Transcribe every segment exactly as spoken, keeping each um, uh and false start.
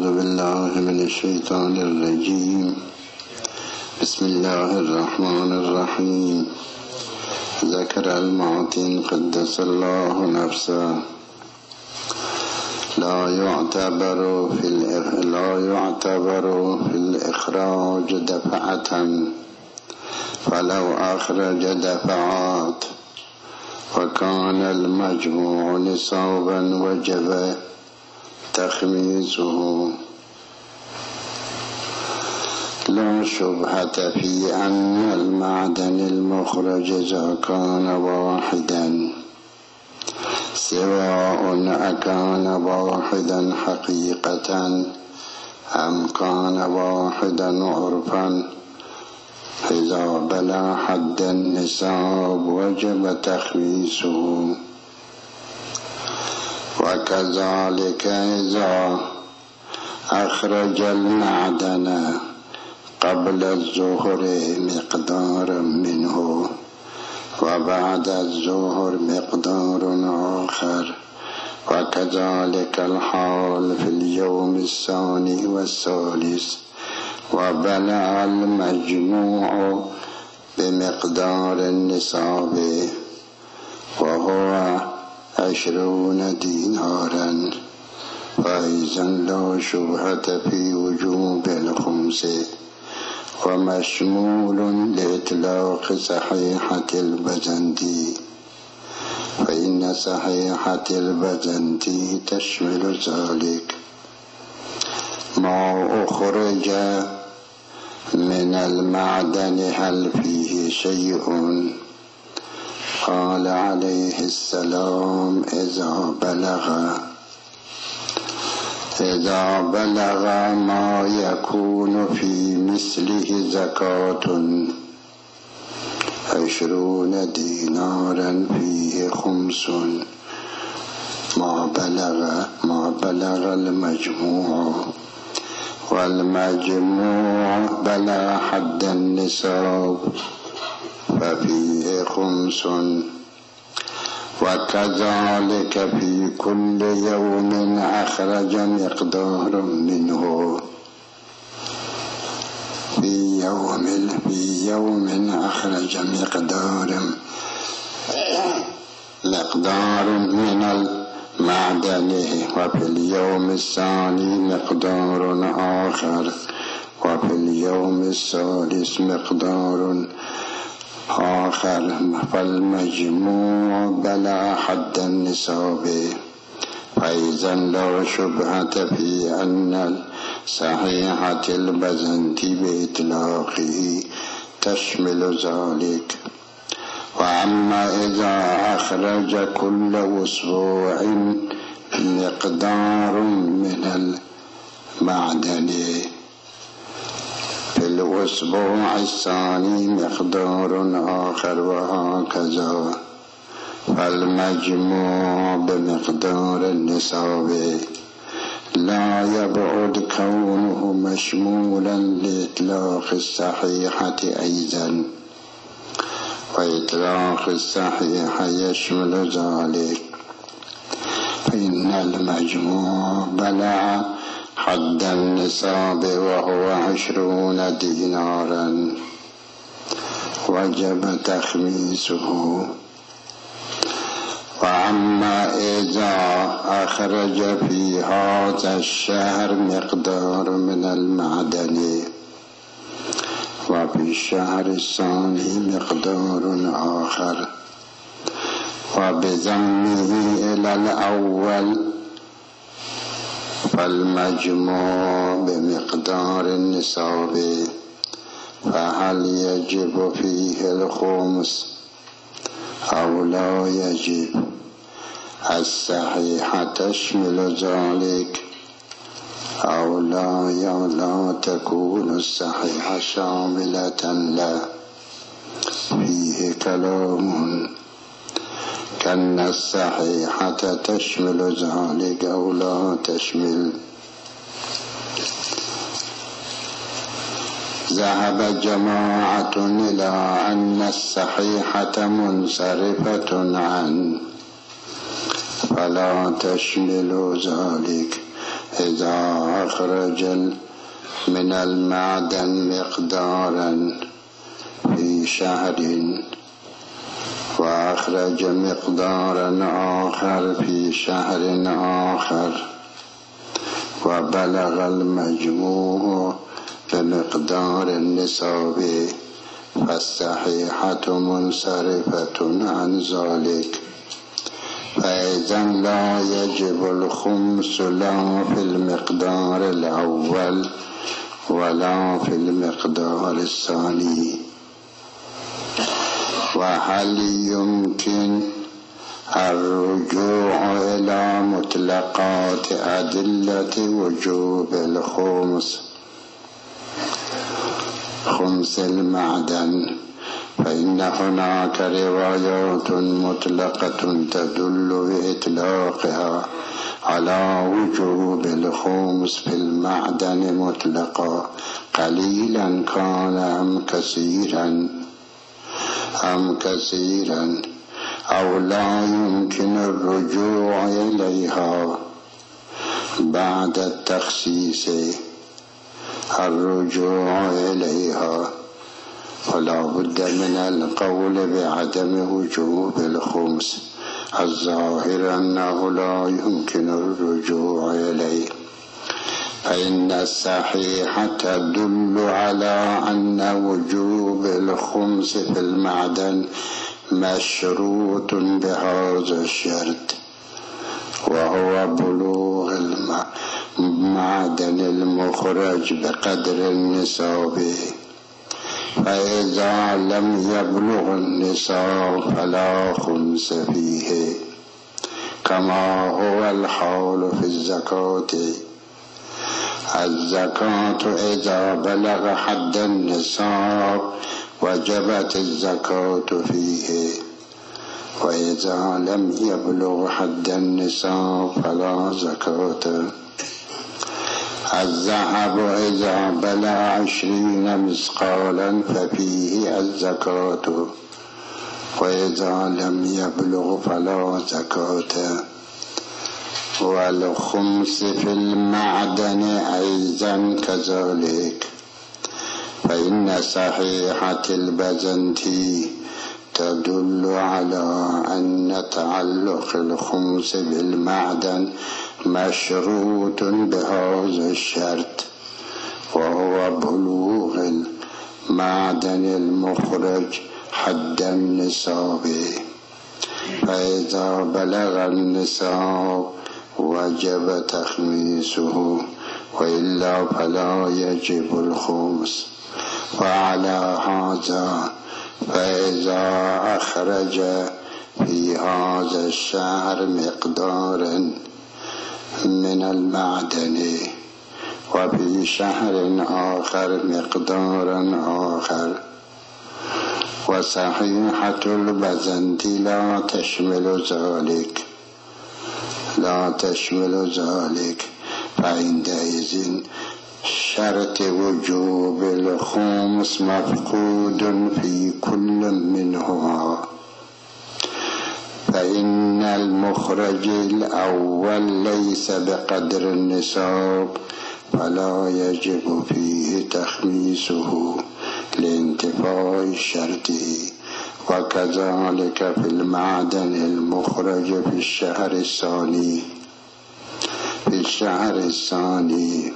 أعوذ بالله من الشيطان الرجيم. بسم الله الرحمن الرحيم. ذكر المعطين قدس الله نفسه. لا يعتبر في لا يعتبر في الإخراج دفعة، فلو أخرج دفعات وكان المجموع نصابا وجب تخميسه. لا شبهة في أن المعدن المخرج إذا كان واحدا، سواء أكان واحدا حقيقة أم كان واحدا عرفا، إذا بلغ حد النصاب وجب تخميسه. وكذلك إذا أخرج المعدن قبل الظهر مقدار منه وبعد الظهر مقدار آخر، وكذلك الحال في اليوم الثاني والثالث، وبلغ المجموع بمقدار النصاب وهو عشرون دينارا، فإذا لا شبهة في وجوب الخمس، ومشمول لإطلاق صحيحة البزنطي، فإن صحيحة البزنطي تشمل ذلك. ما أخرج من المعدن هل فيه شيء؟ قال عليه السلام: إذا بلغ إذا بلغ ما يكون في مثله زكاة عشرون دينارا فيه خمس، ما بلغ ما بلغ المجموع، والمجموع بلغ حد النصاب ففيه خمس. وكذلك في كل يوم أخرج مقدار منه، في يوم في يوم أخرج مقدار مقدار من المعدن، وفي اليوم الثاني مقدار آخر، وفي اليوم الثالث مقدار آخر، فالمجموع بلغ حد النصاب. فإذا لا شبهة في أن صحيحة البزنطي بإطلاقه تشمل ذلك. وأما إذا أخرج كل أسبوع مقدار من المعدن، في الأسبوع الثاني مقدار آخر، وهكذا، فالمجموع بمقدار النصاب. لا يبعد كونه مشمولا لإطلاق الصحيحة أيضا، وإطلاق الصحيحة يشمل ذلك، فإن المجموع بلغ حد النصاب وهو عشرون دينارا وجب تخميسه. وأما إذا أخرج في هذا الشهر مقدار من المعدن، وفي الشهر الثاني مقدار آخر، وبضمه إلى الأول، فالمجموع بمقدار النصاب، فهل يجب فيه الخمس أو لا يجب؟ الصحيحة تشمل ذلك أو لا لا تكون الصحيحة شاملة له، فيه كلام، كأن الصحيحة تشمل ذلك أو لا تشمل. ذهب جماعة إلى أن الصحيحة منصرفة عنه فلا تشمل ذلك، إذا أخرج من المعدن مقدارا في شهر وأخرج مقدارا آخر في شهر آخر وبلغ المجموع بمقدار النصاب فالصحيحة منصرفة عن ذلك، فإذا لا يجب الخمس لا في المقدار الأول ولا في المقدار الثاني. وهل يمكن الرجوع إلى مطلقات أدلة وجوب الخمس خمس المعدن؟ فإن هناك روايات مطلقة تدل بإطلاقها على وجوب الخمس في المعدن مطلقا، قليلا كان أم كثيرا أم كثيرا أو لا يمكن الرجوع إليها بعد التخصيص الرجوع إليها، فلا بد من القول بعدم وجوب الخمس. الظاهر أنه لا يمكن الرجوع إليه، فإن الصحيحة تدل على أن وجوب الخمس في المعدن مشروط بهذا الشرط، وهو بلوغ المعدن المخرج بقدر النصاب، فإذا لم يبلغ النصاب فلا خمس فيه، كما هو الحال في الزكاة. الزكاة إذا بلغ حد النصاب وجبت الزكاة فيه، وإذا لم يبلغ حد النصاب فلا زكاة. الذهب إذا بلغ عشرين مثقالا ففيه الزكاة، وإذا لم يبلغ فلا زكاة. والخمس في المعدن أيضا كذلك، فإن صحيحة البزنطي تدل على أن تعلق الخمس بالمعدن مشروط بهذا الشرط، وهو بلوغ المعدن المخرج حد النصاب، فإذا بلغ النصاب وجب تخميسه، وإلا فلا يجب الخمس. وعلى هذا فإذا أخرج في هذا الشهر مقدار من المعدن وفي شهر آخر مقدار آخر، وصحيحة البزنطي لا تشمل ذلك لا تشمل ذلك فعندئذ شرط وجوب الخمس مفقود في كل منهما، فإن المخرج الأول ليس بقدر النصاب فلا يجب فيه تخميسه لانتفاء شرطه، وكذلك في المعدن المخرج في الشهر الثاني في الشهر الثاني.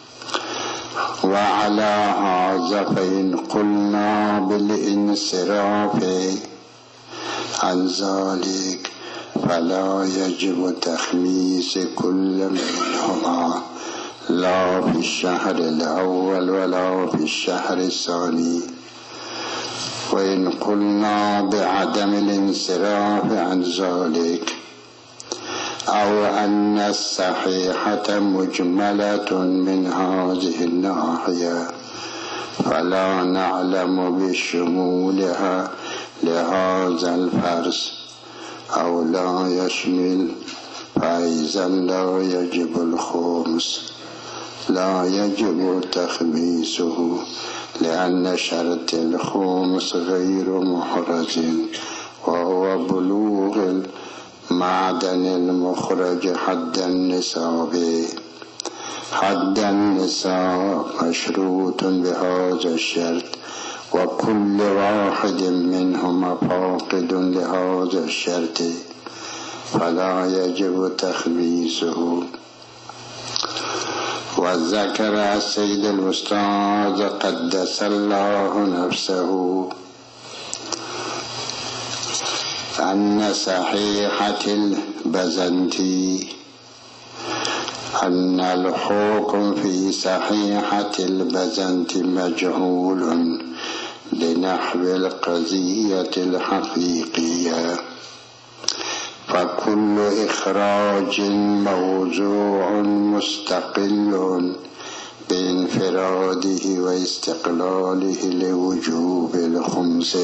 وعلى هذا فإن قلنا بالانصراف عن ذلك فلا يجب تخميس كل منهما، لا في الشهر الأول ولا في الشهر الثاني. وإن قلنا بعدم الانصراف عن ذلك أو أن الصحيحة مجملة من هذه الناحية فلا نعلم بشمولها لهذا الفرس أو لا يشمل، فإذا لا يجب الخمس لا يجب تخميسه، لأن شرط الخمس غير محرز، وهو بلوغ المعدن المخرج حد النصاب. حد النساء مشروط بهذا الشرط وكل واحد منهما فاقد لهذا الشرط فلا يجب تخميسه. وذكر السيد الأستاذ قدس الله نفسه أن صحيحة البزنطي أن الحكم في صحيحة البزنطي مجهول لنحو القضية الحقيقية، فكل إخراج موضوع مستقل بانفراده واستقلاله لوجوب الخمس،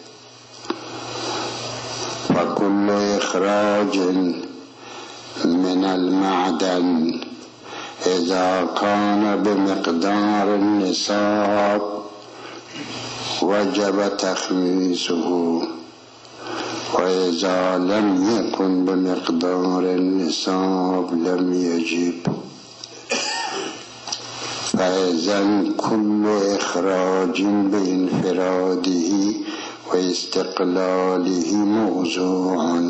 فكل إخراج من المعدن إذا كان بمقدار النصاب وجب تخميسه، وإذا لم يكن بمقدار النصاب لم يجب. فإذن كل إخراج بانفراده واستقلاله موضوع.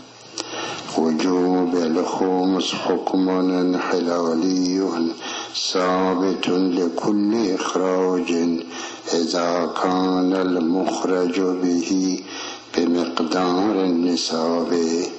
وجوب الخمس حكم انحلالي ثابت لكل إخراج إذا كان المخرج به بمقدار النصاب،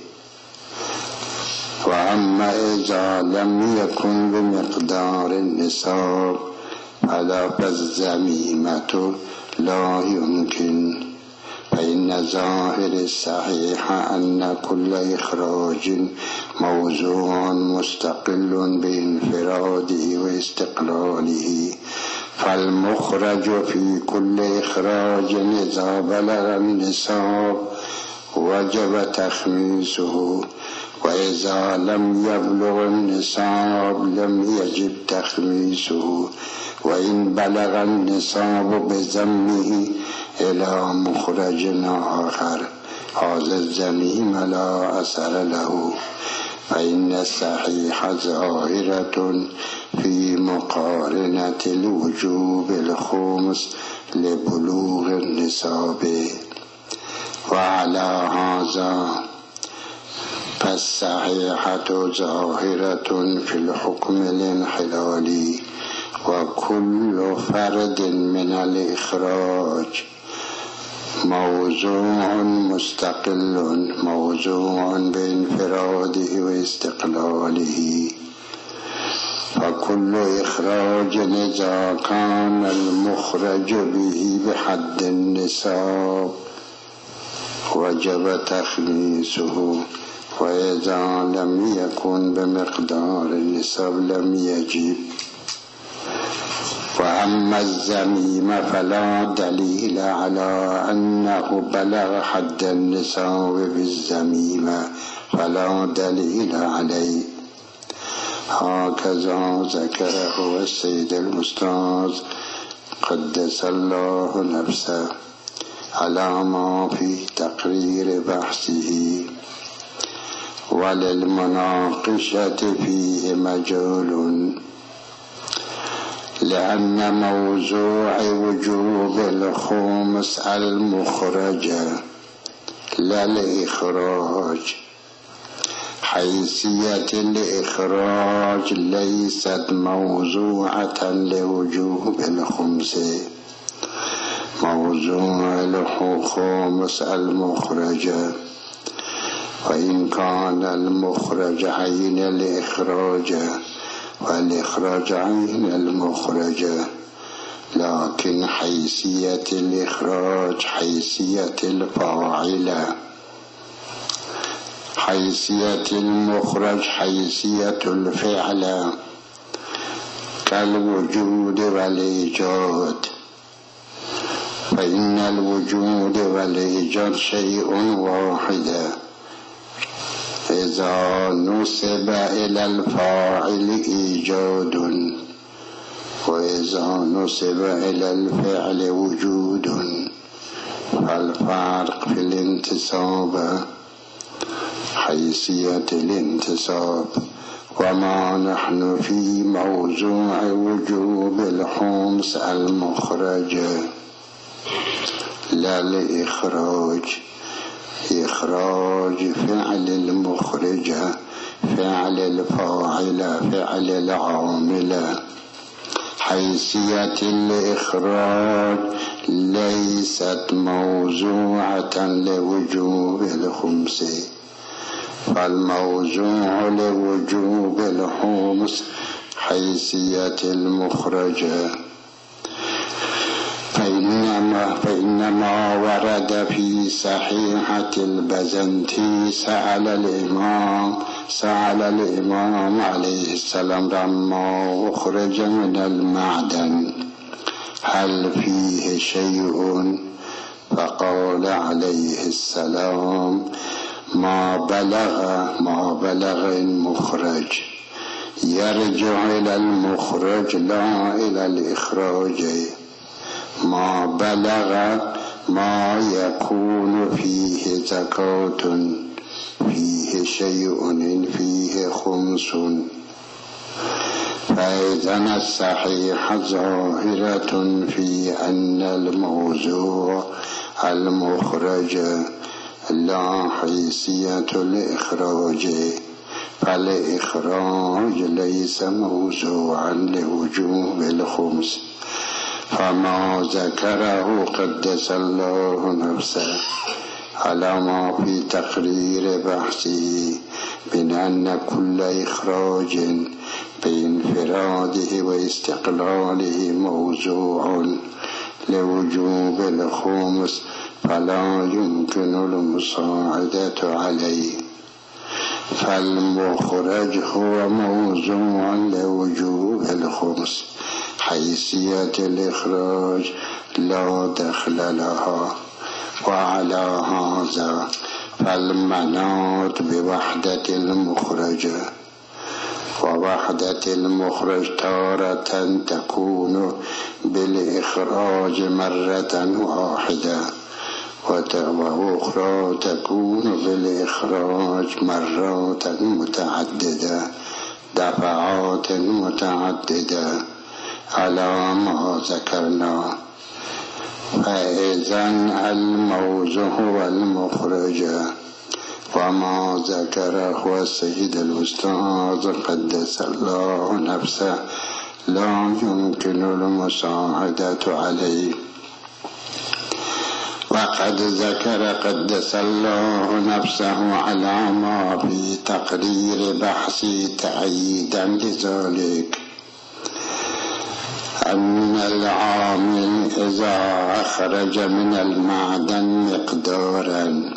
وأما إذا لم يكن بمقدار النصاب فلا فالزميمة لا يمكن. فإن ظاهر الصحيح أن كل إخراج موضوع مستقل بانفراده واستقلاله، فالمخرج في كل إخراج إذا بلغ النصاب وجب تخميسه، وإذا لم يبلغ النصاب لم يجب تخميسه، وإن بلغ النصاب بضمه إلى مخرج آخر هذا الزميم لا أثر له. فإن الصحيح ظاهرة في مقارنة الوجوب الخمس لبلوغ النصاب. وعلى هذا فالصحيحة ظاهرة في الحكم الانحلالي، وكل فرد من الإخراج موضوع مستقل موضوع بانفراده واستقلاله، فكل إخراج إذا كان المخرج به بحد النصاب وجب تخميسه، وإذا لم يكن بمقدار النصاب لم يجب. وأما الزميم فلا دليل على أنه بلغ حد النصاب بالزميم، فلا دليل عليه. هكذا ذكره السيد الأستاذ قدس الله نفسه على ما في تقرير بحثه، وللمناقشة فيه مجال، لأن موضوع وجوب الخمس المخرج لا الإخراج، حيثية الإخراج ليست موضوعة لوجوب الخمس. موضوع الخمس المخرج، وإن كان المخرج عين الإخراج والإخراج عين المخرج، لكن حيثية الإخراج حيثية الفاعل، حيثية المخرج حيثية الفعل، كالوجود والإيجاد. فإن الوجود والإيجاد شيء واحد، إذا نسب إلى الفاعل إيجاد، وإذا نسب إلى الفعل وجود، فالفرق في الانتساب حيثية الانتساب، وما نحن في موضوع وجوب الخمس المخرج لا لإخراج. إخراج فعل المخرج، فعل الفاعل، فعل العامل. حيثية الإخراج ليست موضوعة لوجوب الخمس، فالموضوع لوجوب الخمس حيثية المخرج. فإنما, فإنما ورد في صحيحة البزنطي سأل الإمام سأل الإمام عليه السلام لما أخرج من المعدن هل فيه شيء؟ فقال عليه السلام ما بلغ ما بلغ المخرج. يرجع إلى المخرج لا إلى الإخراج. ما بلغ ما يكون فيه زكاة، فيه شيء، فيه خمس. فإذن الصحيحة ظاهرة في أن الموضوع المخرج لا حيثية الإخراج، فالإخراج ليس موضوعا لوجوب الخمس. فما ذكره قدس الله نفسه على ما في تقرير بحثه من أن كل إخراج بانفراده واستقلاله موضوع لوجوب الخمس فلا يمكن المساعدة عليه. فالمخرج هو موضوع لوجوب الخمس، حيثية الإخراج لا دخل لها. وعلى هذا فالمناط بوحدة المخرج، ووحدة المخرج تارة تكون بالإخراج مرة واحدة، وأخرى تكون بالإخراج مرات متعددة، دفعات متعددة على ما ذكرنا. فإذن الموضوع هو المخرج، وما ذكره السيد الأستاذ قدس الله نفسه لا يمكن المساعدة عليه. وقد ذكر قدس الله نفسه على ما في تقرير بحثي تأييدا لذلك أن العامل إذا أخرج من المعدن مقدارا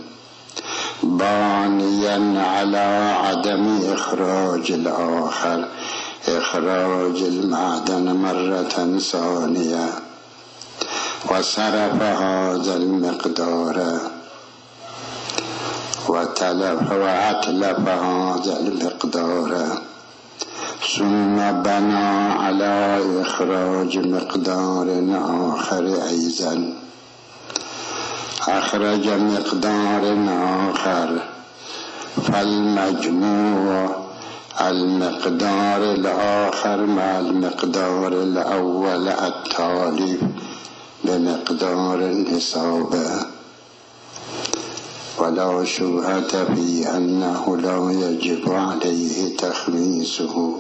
بانيا على عدم إخراج الآخر إخراج المعدن مرة ثانية وصرف هذا المقدار وتلف وأتلف هذا المقدار ثم بنى على إخراج مقدار آخر أيضا، أخرج مقدار آخر، فالمجموع المقدار الآخر مع المقدار الأول التالي بمقدار النصاب. ولا شبهة في أنه لا يجب عليه تخميسه،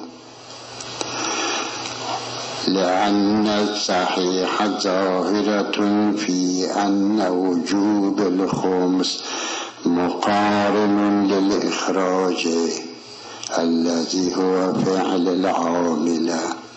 لأن الصحيح ظاهرة في أن وجوب الخمس مقارن للإخراج الذي هو فعل العامل،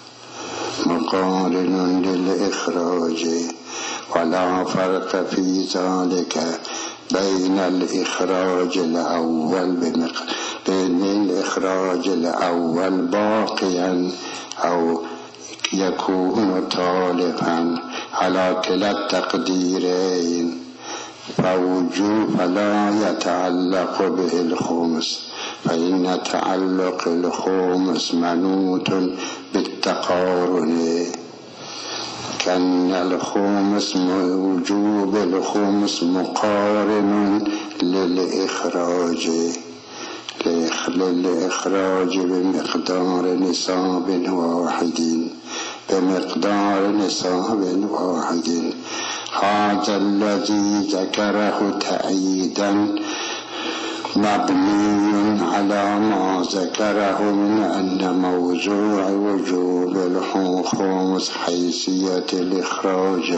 مقارن للإخراج، ولا فرق في ذلك بين الإخراج الأول بين الإخراج الأول باقيا أو يكون تالفا على كلا التقديرين، فوجوب فلا يتعلق به الخمس، فإن تعلق الخمس منوط بالتقارن، كان الخمس وجوب الخمس مقارن للإخراج نقل الإخراج بمقدار نصاب واحد بمقدار نصاب واحد. هذا الذي ذكره تأييدا مبني على ما ذكره من أن موضوع وجوب الخمس حيثية الإخراج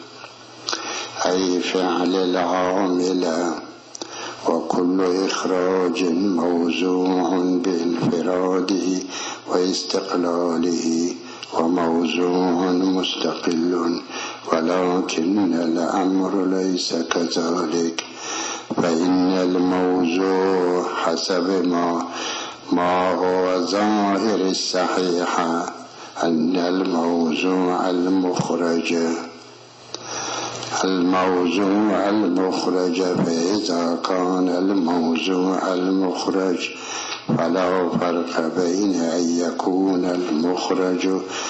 أي فعل العامل، وكل إخراج موضوع بانفراده واستقلاله وموضوع مستقل، ولكن الأمر ليس كذلك، فإن الموضوع حسب ما ما هو ظاهر الصحيح أن الموضوع المخرج الموضوع المخرج فإذا كان الموضوع المخرج فلا فرق بين أن يكون المخرج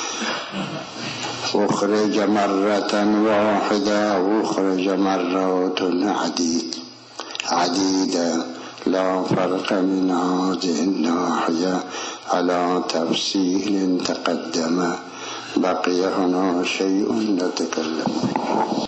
أخرج مرة واحدة أو أخرج مرات عديد عديدة لا فرق من هذه الناحية على تفصيل تقدم. بقي هنا شيء نتكلم